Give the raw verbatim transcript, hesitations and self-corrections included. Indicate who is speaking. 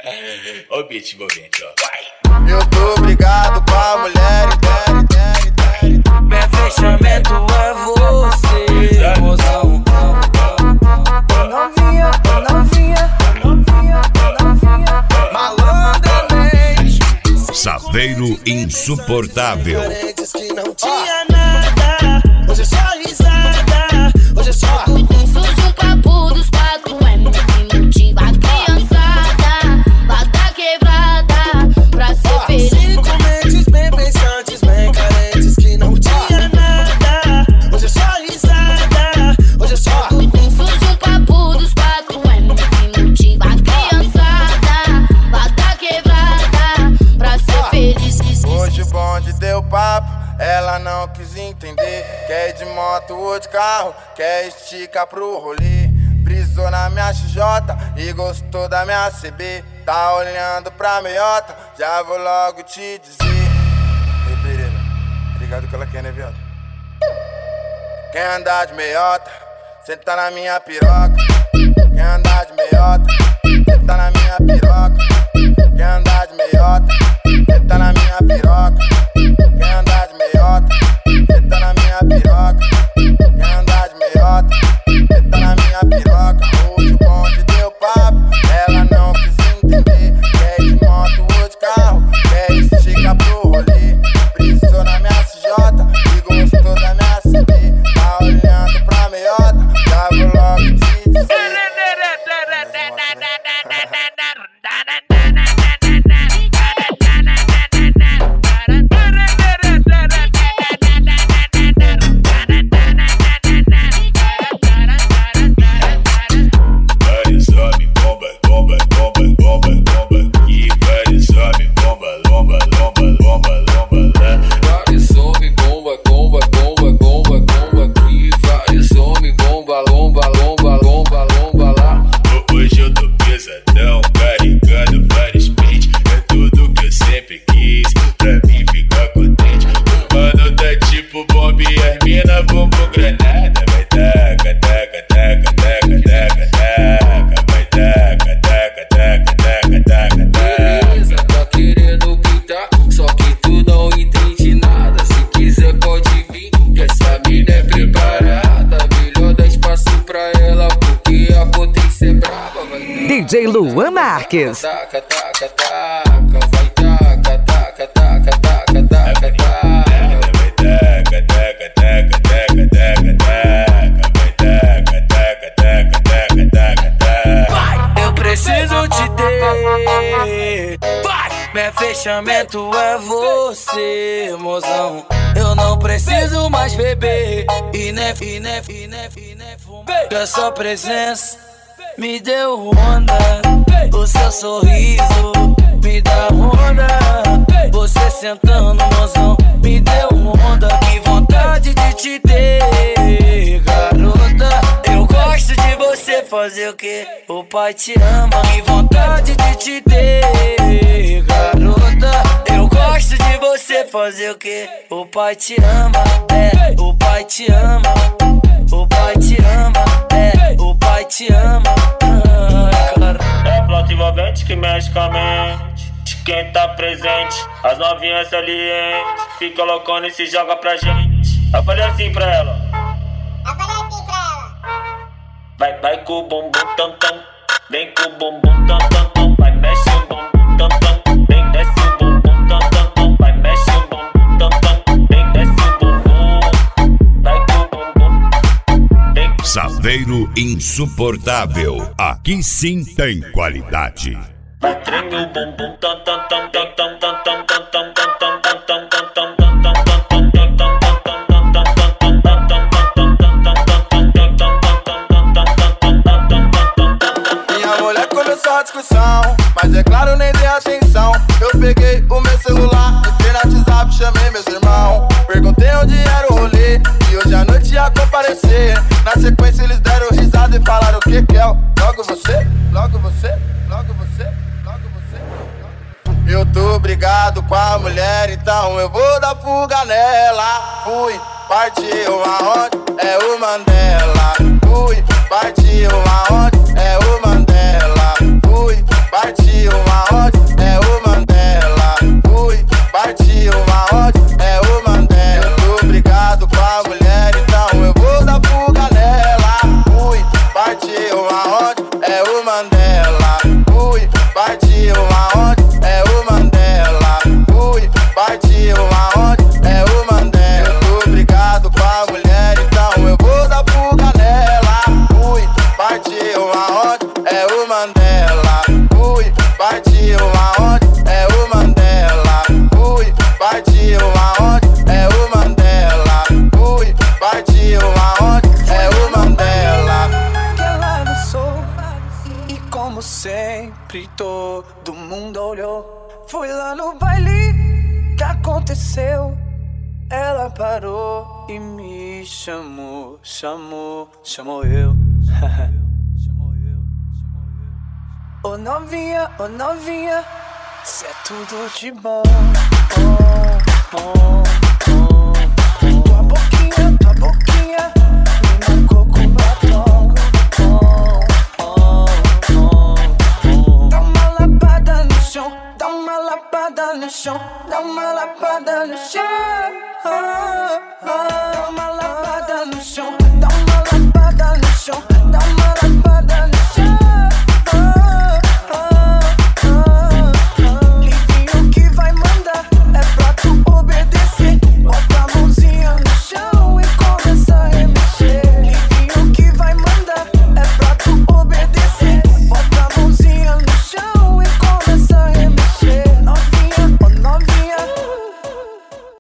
Speaker 1: Ó o beat envolvente, ó. Vai!
Speaker 2: Eu tô brigado com a mulher e
Speaker 3: meu fechamento é você, mozão.
Speaker 4: Novinha, novinha, novinha, novinha.
Speaker 3: Malandramente.
Speaker 5: Saveiro insuportável.
Speaker 3: Parentes que não tinha nada. Hoje é só risada. Hoje é só
Speaker 6: surge um papo dos quatro M que motiva a criançada lá da quebrada pra ser feliz.
Speaker 3: Cinco mentes bem pensantes, bem carentes que não tinha nada. Hoje é só risada. Hoje é só
Speaker 6: surge um papo dos quatro M que motiva a criançada lá da quebrada pra ser feliz.
Speaker 2: hoje o bonde deu papo, ela não quis entender. Quer ir de moto ou de carro, quer esticar pro rolê. Brisou na minha X J e gostou da minha C B. Tá olhando pra meiota, já vou logo te dizer. Ei, Pereira, ligado que ela quer, né, viado? Quer andar de meiota, senta na minha piroca. Quer andar de meiota, senta na minha piroca. Quer andar de meiota, senta na minha piroca. Quer andar de meiota, senta na minha piroca. Quer andar de meiota, senta na minha piroca. Hoje o bonde deu papo, ela não quis entender. Quer ir de moto ou de carro, quer esticar pro rolê. Brisou na minha C J e gostou da minha C B. Tá olhando pra meiota, já vou logo te dizer.
Speaker 4: D J Luan Marques.
Speaker 3: Taca, taca, taca, vai taca, taca, taca, taca, taca, taca. Vai, eu preciso te ter. Vai, meu fechamento é você, mozão. Eu não preciso mais beber e nem, e nem, e nem, e nem fumar. Que a sua presença me deu onda, o seu sorriso me dá onda. Você sentando, mozão, me deu onda. Que vontade de te ter, garota. Eu gosto de você fazer o que o pai te ama. Que vontade de te ter, garota. Eu gosto de você fazer o que o pai te ama. É, o pai te ama. O pai te ama, é, o pai te ama.
Speaker 7: É flauta envolvente que mexe com a mente de quem tá presente. As novinhas salientes fica loucona e se joga pra gente. Eu falei assim pra ela.
Speaker 6: Eu falei assim pra ela.
Speaker 7: Vai, vai com o bumbum tam tam. Vem com o bumbum tam tam tam. Vai, mexe o bumbum tam tam. Vem, desce o bumbum tam tam tam. Vai, mexe o bumbum tam tam. Vem, desce o bumbum. Vai com o bumbum. Vem.
Speaker 5: Saveiro insuportável. Aqui sim tem qualidade.
Speaker 7: Vai, treme o bumbum tam tam tam tam tam tam tam tam tam tam tam tam tam tam tam.
Speaker 2: Minha mulher começou a discussão, mas é claro, nem dei atenção. Eu peguei o meu celular, entrei no WhatsApp, chamei meus irmãos. Perguntei onde era o rolê, e hoje à noite ia comparecer. Na sequência eles deram risada e falaram: o que que é? Logo você, logo você, logo você, logo você. Eu tô brigado com a mulher, então eu vou dar fuga nela. Fui, partiu aonde? É o Mandela. Fui, partiu aonde? É o Mandela. Fui, partiu uma ódio, é o Mandela. Ui, partiu uma ódio, é o Mandela. Tô brigado com a mulher, então eu vou dar fuga nela. Ui, partiu uma ódio, é o Mandela. Ui, partiu uma ódio, é o Mandela. Ui, partiu uma ódio, é o Mandela. Tô brigado com a mulher, então eu vou dar fuga nela. Ui, partiu uma ódio, é o Mandela. Ui, partiu uma ódio, é o Mandela. Ui, partiu uma ódio, é o Mandela. Ui, partiu uma ódio, é o Mandela.
Speaker 8: Que ela dançou e como sempre todo mundo olhou. Fui lá no baile, que aconteceu? Ela parou e me chamou, chamou, chamou eu. Ô novinha, ô novinha, cê é tudo de bom. Oh, oh, oh, oh. Tua boquinha, tua boquinha